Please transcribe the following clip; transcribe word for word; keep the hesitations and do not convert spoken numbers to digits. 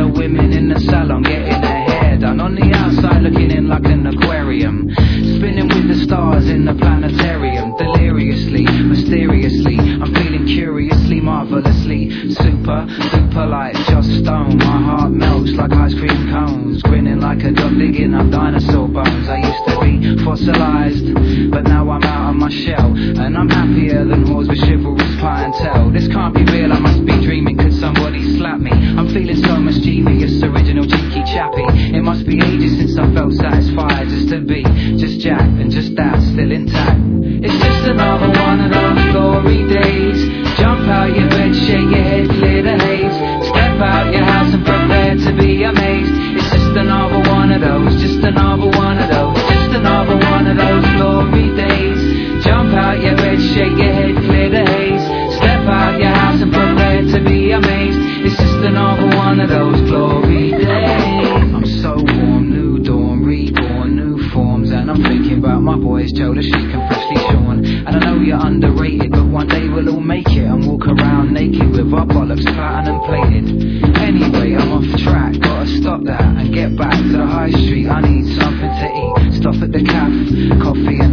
of women in the salon getting their hair done. On the outside looking in like an aquarium, spinning with the stars in the planetarium. Deliriously, mysteriously, I'm feeling curiously, marvelously super, super like just stone. My heart melts like ice cream cones, grinning like a dog digging up dinosaur bones. I used to be fossilized, but now I'm out of my shell, and I'm happier than whores with chivalrous clientele. This can't be real, I must be dreaming. Could somebody slap me? I'm feeling so mischievous, original cheeky chappy. It must be ages since I felt satisfied just to be just Jack and just that, still intact. It's just another one of those glory days. Jump out your bed, shake your head, clear the haze. Step out your house and prepare to be amazed. It's just another one of those, just another one of those, just another one of those glory days. Jump out your bed, shake your head, clear the haze. Step out your house and prepare to be amazed. It's just another one of those glory days. I'm so warm, new dawn, reborn, new forms, and I'm thinking about my boys, Joe, the chic and freshly shorn. And I know you're underrated, but one day we'll all make it and walk around naked with our bollocks platinum plated. Anyway, I'm off track, gotta stop that and get back to the high street. I need something to eat, stop at the cafe, coffee